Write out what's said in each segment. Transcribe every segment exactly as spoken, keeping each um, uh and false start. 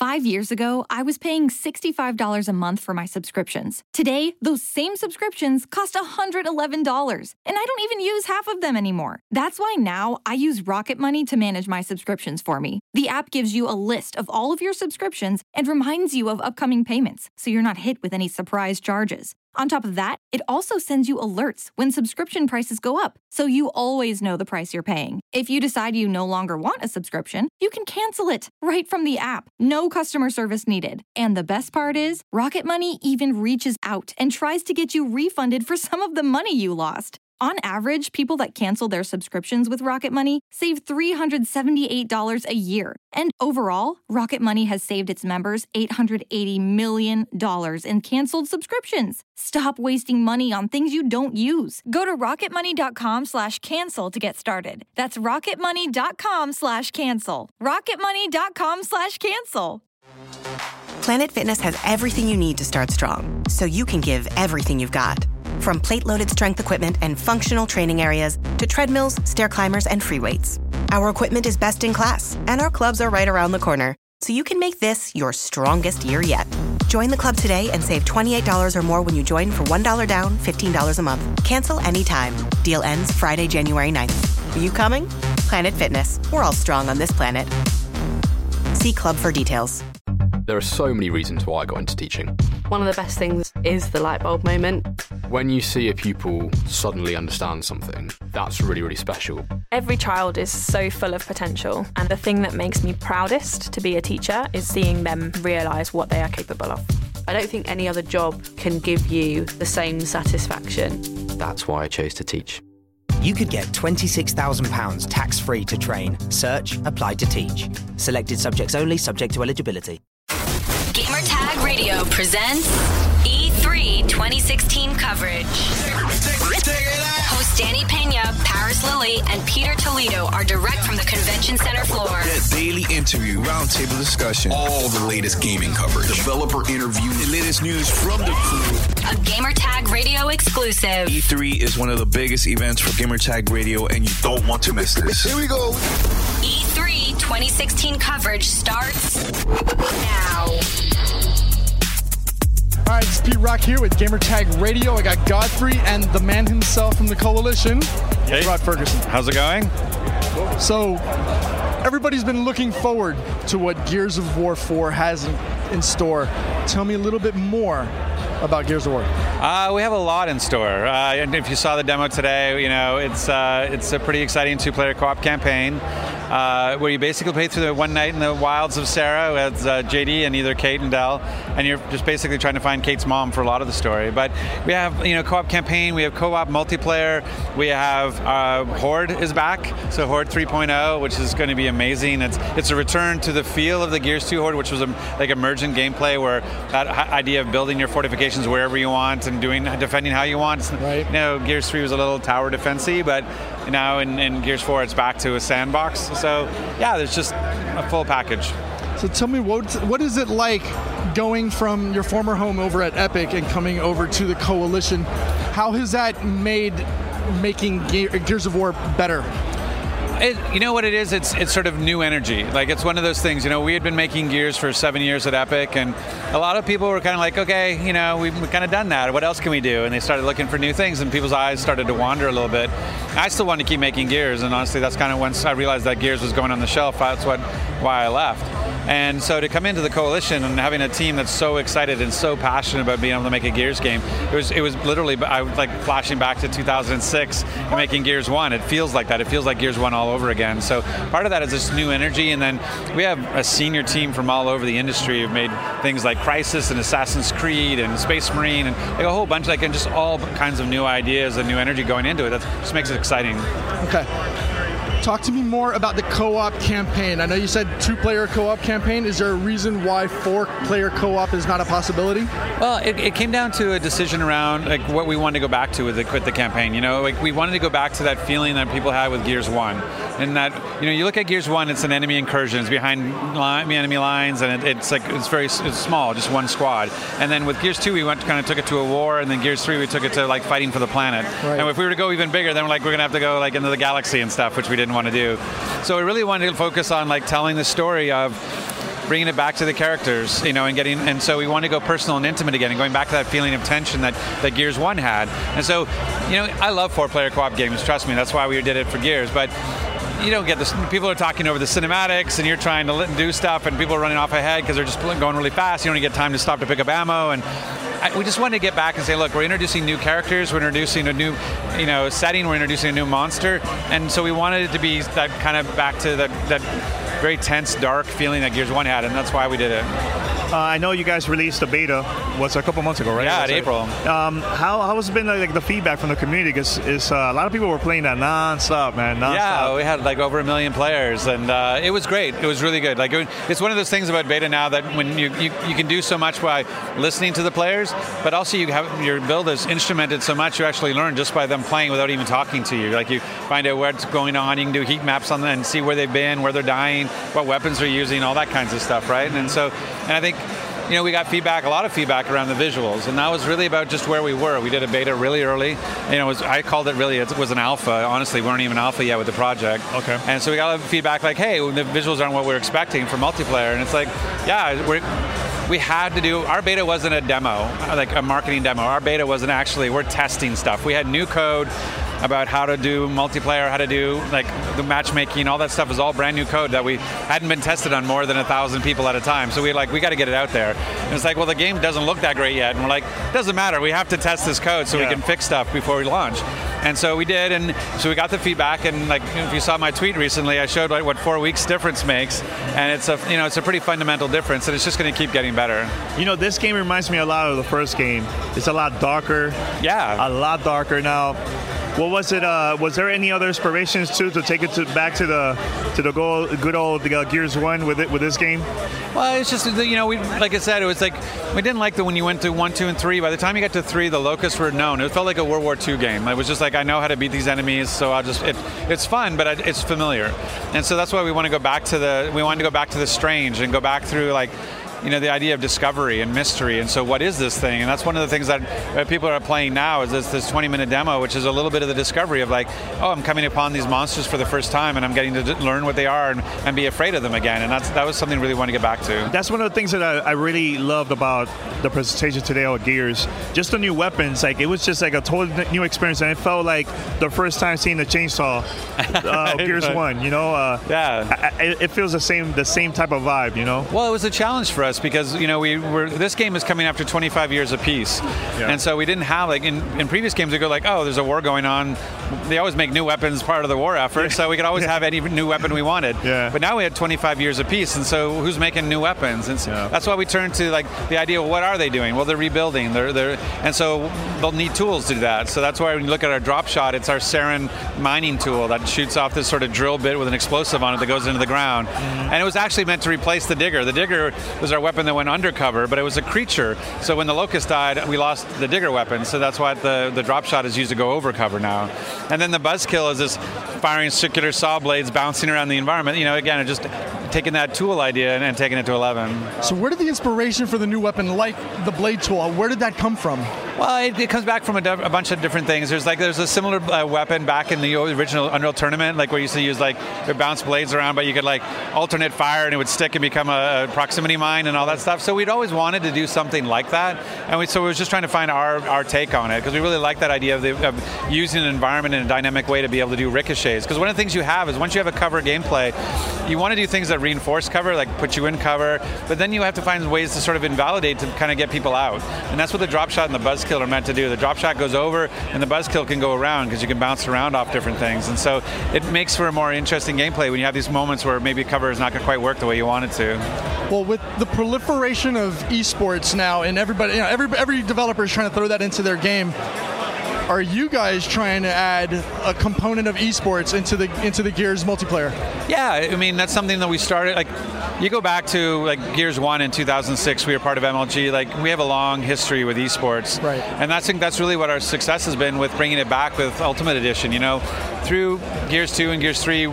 Five years ago, I was paying sixty-five dollars a month for my subscriptions. Today, those same subscriptions cost one hundred eleven dollars, and I don't even use half of them anymore. That's why now I use Rocket Money to manage my subscriptions for me. The app gives you a list of all of your subscriptions and reminds you of upcoming payments, so you're not hit with any surprise charges. On top of that, it also sends you alerts when subscription prices go up, so you always know the price you're paying. If you decide you no longer want a subscription, you can cancel it right from the app. No customer service needed. And the best part is, Rocket Money even reaches out and tries to get you refunded for some of the money you lost. On average, people that cancel their subscriptions with Rocket Money save three hundred seventy-eight dollars a year. And overall, Rocket Money has saved its members eight hundred eighty million dollars in canceled subscriptions. Stop wasting money on things you don't use. Go to rocketmoney.com slash cancel to get started. That's rocketmoney.com slash cancel. rocketmoney.com slash cancel. Planet Fitness has everything you need to start strong, so you can give everything you've got. From plate-loaded strength equipment and functional training areas to treadmills, stair climbers, and free weights. Our equipment is best in class, and our clubs are right around the corner, so you can make this your strongest year yet. Join the club today and save twenty-eight dollars or more when you join for one dollar down, fifteen dollars a month. Cancel anytime. Deal ends Friday, January ninth. Are you coming? Planet Fitness. We're all strong on this planet. See club for details. There are so many reasons why I got into teaching. One of the best things is the light bulb moment. When you see a pupil suddenly understand something, that's really, really special. Every child is so full of potential, and the thing that makes me proudest to be a teacher is seeing them realise what they are capable of. I don't think any other job can give you the same satisfaction. That's why I chose to teach. You could get twenty-six thousand pounds tax-free to train. Search, apply to teach. Selected subjects only, subject to eligibility. Gamertag Radio presents E three twenty sixteen coverage. Hosts Danny Pena, Paris Lilly, and Peter Toledo are direct from the convention center floor. That daily interview, roundtable discussion, all the latest gaming coverage, developer interview, the latest news from the crew. A Gamertag Radio exclusive. E three is one of the biggest events for Gamertag Radio, and you don't want to miss this. Here we go. E three twenty sixteen coverage starts now. All right, it's Pete Rock here with Gamertag Radio. I got Godfrey and the man himself from the Coalition, hey. Rod Ferguson. How's it going? So, everybody's been looking forward to what Gears of War four has in, in store. Tell me a little bit more about Gears of War. Uh, we have a lot in store. Uh, and if you saw the demo today, you know it's uh, it's a pretty exciting two-player co-op campaign uh, where you basically play through the one night in the wilds of Sarah with uh, J D and either Kate and Del, and you're just basically trying to find Kate's mom for a lot of the story. But we have you know co-op campaign, we have co-op multiplayer, we have uh, Horde is back, so Horde three point oh, which is going to be amazing. It's it's a return to the feel of the Gears two Horde, which was a, like emergent gameplay where that idea of building your fortifications wherever you want and doing defending how you want. Right. You know, Gears three was a little tower defensy, but now in, in Gears four it's back to a sandbox. So yeah, there's just a full package. So tell me, what what is it like going from your former home over at Epic and coming over to the Coalition? How has that made making Ge- Gears of War better? It, you know what it is? It's it's sort of new energy. Like, it's one of those things, you know, we had been making Gears for seven years at Epic, and a lot of people were kind of like, okay, you know, we've, we've kind of done that. What else can we do? And they started looking for new things, and people's eyes started to wander a little bit. I still want to keep making Gears, and honestly, that's kind of once I realized that Gears was going on the shelf, that's what why I left. And so to come into the Coalition and having a team that's so excited and so passionate about being able to make a Gears game, it was it was literally, I was like flashing back to two thousand six and making Gears one. It feels like that. It feels like Gears one all over again. So part of that is this new energy, and then we have a senior team from all over the industry who've made things like Crysis and Assassin's Creed and Space Marine and like a whole bunch, like, and just all kinds of new ideas and new energy going into it. That just makes it exciting. Okay. Talk to me more about the co-op campaign. I know you said two-player co-op campaign. Is there a reason why four-player co-op is not a possibility? Well, it, it came down to a decision around like what we wanted to go back to with the, with the campaign. You know, like we wanted to go back to that feeling that people had with Gears one. And that, you know, you look at Gears one, it's an enemy incursion. It's behind line, enemy lines, and it, it's like it's very it's small, just one squad. And then with Gears two, we went kind of took it to a war, and then Gears three, we took it to like fighting for the planet. Right. And if we were to go even bigger, then we're like we're gonna have to go like into the galaxy and stuff, which we didn't want to do. So we really wanted to focus on like telling the story of bringing it back to the characters, you know, and getting, and so we want to go personal and intimate again, and going back to that feeling of tension that, that Gears one had. And so, you know, I love four-player co-op games. Trust me, that's why we did it for Gears. But you don't get this. People are talking over the cinematics, and you're trying to do stuff, and people are running off ahead because they're just going really fast. You don't even get time to stop to pick up ammo, and I, we just wanted to get back and say, look, we're introducing new characters, we're introducing a new, you know, setting, we're introducing a new monster, and so we wanted it to be that kind of back to that that very tense, dark feeling that Gears one had, and that's why we did it. Uh, I know you guys released a beta, what's a couple months ago, right? Yeah, in April. Um, how how has it been like the feedback from the community? Because uh, a lot of people were playing that non-stop, man. Non-stop. Yeah, we had like over a million players, and uh, it was great. It was really good. Like it, it's one of those things about beta now that when you, you you can do so much by listening to the players, but also you have your build is instrumented so much you actually learn just by them playing without even talking to you. Like you find out what's going on. You can do heat maps on them and see where they've been, where they're dying, what weapons they're using, all that kinds of stuff, right? And so, and I think, you know, we got feedback, a lot of feedback around the visuals, and that was really about just where we were. We did a beta really early. You know, it was, I called it really, it was an alpha. Honestly, we weren't even alpha yet with the project. Okay. And so we got a lot of feedback like, hey, the visuals aren't what we were expecting for multiplayer. And it's like, yeah, we're, we had to do, our beta wasn't a demo, like a marketing demo. Our beta wasn't actually, we're testing stuff. We had new code about how to do multiplayer, how to do like the matchmaking, all that stuff is all brand new code that we hadn't been tested on more than a thousand people at a time. So we like, we got to get it out there. And it's like, well, the game doesn't look that great yet. And we're like, it doesn't matter. We have to test this code so yeah. we can fix stuff before we launch. And so we did, and so we got the feedback. And like, if you saw my tweet recently, I showed like what four weeks difference makes, and it's a, you know, it's a pretty fundamental difference, and it's just going to keep getting better. You know, this game reminds me a lot of the first game. It's a lot darker. Yeah, a lot darker now. What was it? Uh, was there any other inspirations too to take it to, back to the to the goal, good old uh, Gears one with it with this game? Well, it's just, you know, we like I said, it was like we didn't like that when you went to one, two, and three. By the time you got to three, the locusts were known. It felt like a World War Two game. It was just like, I know how to beat these enemies, so I'll just it, it's fun, but it's familiar, and so that's why we want to go back to the we wanted to go back to the strange and go back through like, you know, the idea of discovery and mystery, and so what is this thing? And that's one of the things that uh, people are playing now is this this twenty minute demo, which is a little bit of the discovery of like, oh, I'm coming upon these monsters for the first time, and I'm getting to d- learn what they are and, and be afraid of them again. And that's that was something we really want to get back to. That's one of the things that I, I really loved about the presentation today on Gears. Just the new weapons, like it was just like a totally new experience, and it felt like the first time seeing the chainsaw uh, Gears one. You know, uh, yeah, I, I, it feels the same the same type of vibe. You know. Well, it was a challenge for us because, you know, we were this game is coming after twenty-five years apiece, yeah. and so we didn't have like in, in previous games we go like, oh, there's a war going on. They always make new weapons part of the war effort, yeah. so we could always yeah. have any new weapon we wanted. Yeah. But now we had twenty-five years apiece, and so who's making new weapons? And so yeah. that's why we turned to like the idea of what are they doing? Well, they're rebuilding. They're they're and so they'll need tools to do that. So that's why when you look at our drop shot, it's our Saren mining tool that shoots off this sort of drill bit with an explosive on it that goes into the ground. Mm-hmm. And it was actually meant to replace the digger. The digger was our weapon that went undercover, but it was a creature. So when the locust died, we lost the digger weapon. So that's why the, the drop shot is used to go over cover now. And then the buzzkill is this firing circular saw blades bouncing around the environment. You know, again, just taking that tool idea and, and taking it to eleven. So where did the inspiration for the new weapon, like the blade tool, where did that come from? Well, it, it comes back from a, a bunch of different things. There's like there's a similar uh, weapon back in the original Unreal Tournament, like where you used to use like the bounce blades around, but you could like alternate fire and it would stick and become a, a proximity mine and all that stuff. So we'd always wanted to do something like that, and we so we were just trying to find our, our take on it because we really like that idea of, the, of using an environment in a dynamic way to be able to do ricochets. Because one of the things you have is once you have a cover gameplay, you want to do things that reinforce cover, like put you in cover, but then you have to find ways to sort of invalidate to kind of get people out. And that's what the drop shot and the buzzkill are meant to do. The drop shot goes over and the buzzkill can go around because you can bounce around off different things. And so it makes for a more interesting gameplay when you have these moments where maybe cover is not going to quite work the way you want it to. Well, with the proliferation of esports now, and everybody, you know, every every developer is trying to throw that into their game. Are you guys trying to add a component of esports into the into the Gears multiplayer? Yeah, I mean that's something that we started. Like, you go back to like Gears one in two thousand six. We were part of M L G. Like, we have a long history with esports, right? And that's I think that's really what our success has been with bringing it back with Ultimate Edition. You know, through Gears two and Gears three.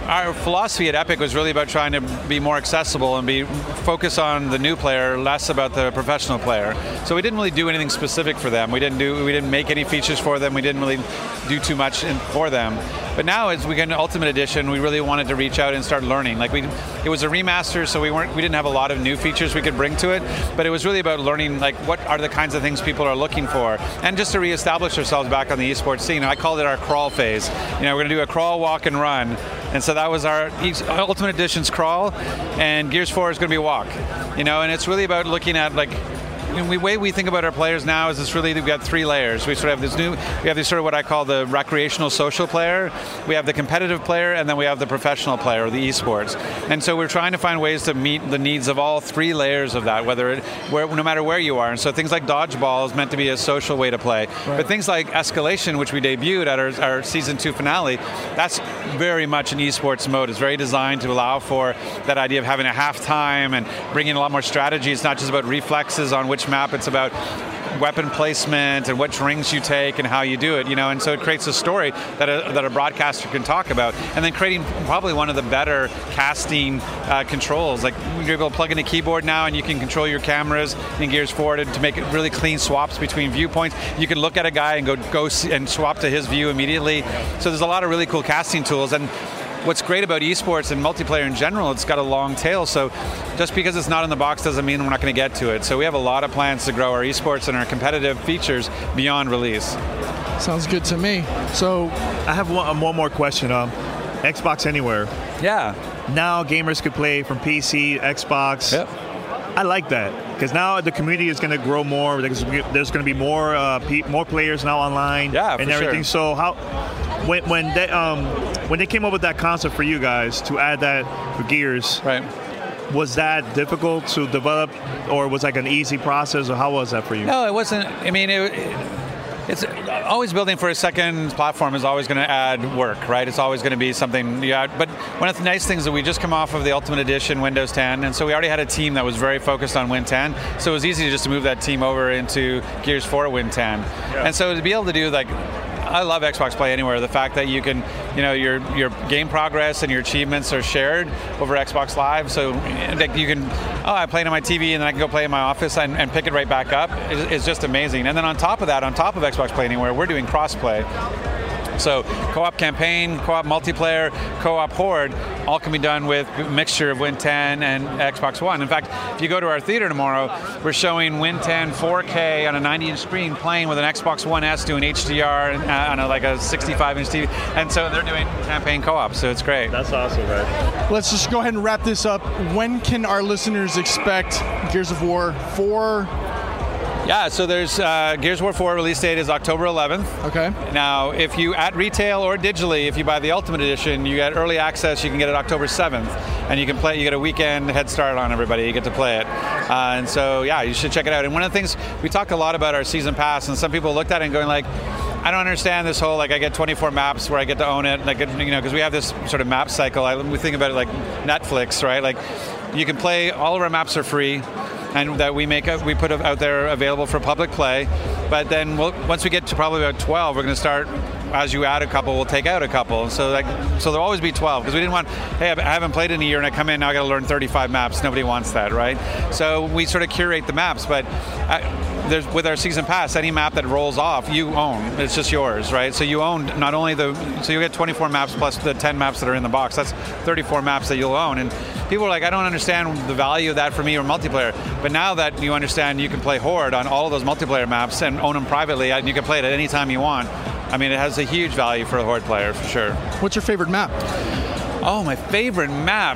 our philosophy at Epic was really about trying to be more accessible and be focus on the new player, less about the professional player. So we didn't really do anything specific for them. We didn't do we didn't make any features for them. We didn't really do too much in, for them. But now, as we get into Ultimate Edition, we really wanted to reach out and start learning. Like we, it was a remaster, so we weren't we didn't have a lot of new features we could bring to it. But it was really about learning, like what are the kinds of things people are looking for, and just to reestablish ourselves back on the esports scene. I called it our crawl phase. You know, we're going to do a crawl, walk, and run. And so that was our Ultimate Edition's crawl, and Gears four is going to be walk. You know, and it's really about looking at like. The way we think about our players now is it's really we've got three layers. We sort of have this new, we have this sort of what I call the recreational social player, we have the competitive player, and then we have the professional player, or the esports. And so we're trying to find ways to meet the needs of all three layers of that, whether it, where, no matter where you are. And so things like dodgeball is meant to be a social way to play, right. But things like Escalation, which we debuted at our, our season two finale, that's very much an esports mode. It's very designed to allow for that idea of having a halftime and bringing a lot more strategy. It's not just about reflexes on which map, it's about weapon placement and which rings you take and how you do it, you know, and so it creates a story that a, that a broadcaster can talk about, and then creating probably one of the better casting uh, controls. Like you're able to plug in a keyboard now and you can control your cameras in Gears four to, to make it really clean swaps between viewpoints. You can look at a guy and go go see, and swap to his view immediately. So there's a lot of really cool casting tools. And what's great about esports and multiplayer in general, it's got a long tail, so just because it's not in the box doesn't mean we're not going to get to it. So we have a lot of plans to grow our esports and our competitive features beyond release. Sounds good to me. So I have one, one more question. Um, Xbox Anywhere. Yeah. Now gamers could play from P C, Xbox. Yep. I like that, because now the community is going to grow more. There's, there's going to be more uh, pe- more players now online, yeah, and for everything. Sure. So how when when they um, when they came up with that concept for you guys to add that for Gears, right? Was that difficult to develop, or was like an easy process, or how was that for you? No, it wasn't. I mean, it, it it's always building for a second platform is always going to add work, right? It's always going to be something you add. But one of the nice things is that we just come off of the Ultimate Edition Windows ten, and so we already had a team that was very focused on Win ten, so it was easy just to move that team over into Gears four Win ten. Yeah. And so to be able to do like, I love Xbox Play Anywhere. The fact that you can, you know, your your game progress and your achievements are shared over Xbox Live, so that you can, oh, I played on my T V and then I can go play in my office and, and pick it right back up is, is just amazing. And then on top of that, on top of Xbox Play Anywhere, we're doing cross-play. So co-op campaign, co-op multiplayer, co-op horde, all can be done with a mixture of Win ten and Xbox One. In fact, if you go to our theater tomorrow, we're showing Win ten four K on a ninety inch screen playing with an Xbox One S doing H D R on a, like a sixty-five inch T V. And so they're doing campaign co-op, so it's great. That's awesome, right? Let's just go ahead and wrap this up. When can our listeners expect Gears of War four? Yeah, so there's uh, Gears of War four release date is October eleventh. Okay. Now, if you at retail or digitally, if you buy the Ultimate Edition, you get early access. You can get it October seventh, and you can play. You get a weekend head start on everybody. You get to play it, uh, and so yeah, you should check it out. And one of the things we talked a lot about our season pass, and some people looked at it and going like, I don't understand this whole like I get twenty-four maps where I get to own it, like you know, because we have this sort of map cycle. I, we think about it like Netflix, right? Like you can play. All of our maps are free. And that we make a, we put out there available for public play, but then we'll, once we get to probably about twelve, we're going to start. As you add a couple, we'll take out a couple. So like, so there'll always be twelve because we didn't want. Hey, I haven't played in a year, and I come in now. I got to learn thirty-five maps. Nobody wants that, right? So we sort of curate the maps, but I, there's with our season pass, any map that rolls off, you own. It's just yours, right? So you own not only the. So you get twenty-four maps plus the ten maps that are in the box. That's thirty-four maps that you'll own. And people are like, I don't understand the value of that for me or multiplayer. But now that you understand, you can play Horde on all of those multiplayer maps and own them privately, and you can play it at any time you want. I mean, it has a huge value for a Horde player, for sure. What's your favorite map? Oh, my favorite map.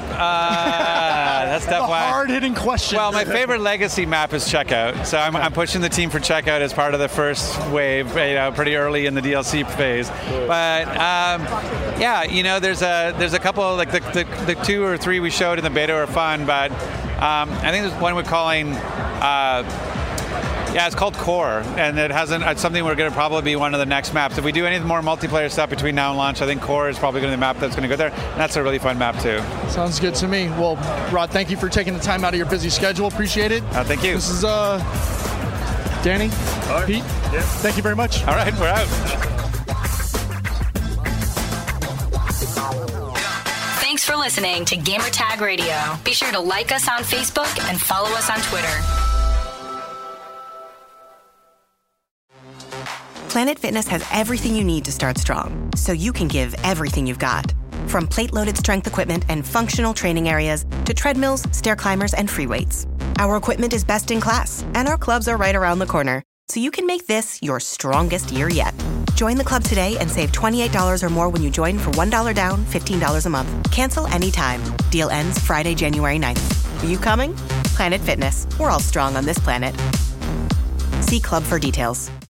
Uh, that's definitely a hard-hitting question. Well, my favorite legacy map is Checkout. So I'm, I'm pushing the team for Checkout as part of the first wave, you know, pretty early in the D L C phase. But um, yeah, you know, there's a there's a couple like the, the the two or three we showed in the beta are fun, but um, I think there's one we're calling. Uh, Yeah, it's called Core, and it hasn't. It's something we're going to probably be one of the next maps. If we do any more multiplayer stuff between now and launch, I think Core is probably going to be the map that's going to go there. And that's a really fun map too. Sounds good to me. Well, Rod, thank you for taking the time out of your busy schedule. Appreciate it. Uh, thank you. This is uh, Danny, right. Pete. Yeah. Thank you very much. All right, we're out. Thanks for listening to Gamertag Radio. Be sure to like us on Facebook and follow us on Twitter. Planet Fitness has everything you need to start strong, so you can give everything you've got. From plate-loaded strength equipment and functional training areas to treadmills, stair climbers, and free weights. Our equipment is best in class, and our clubs are right around the corner, so you can make this your strongest year yet. Join the club today and save twenty-eight dollars or more when you join for one dollar down, fifteen dollars a month. Cancel anytime. Deal ends Friday, January ninth. Are you coming? Planet Fitness. We're all strong on this planet. See club for details.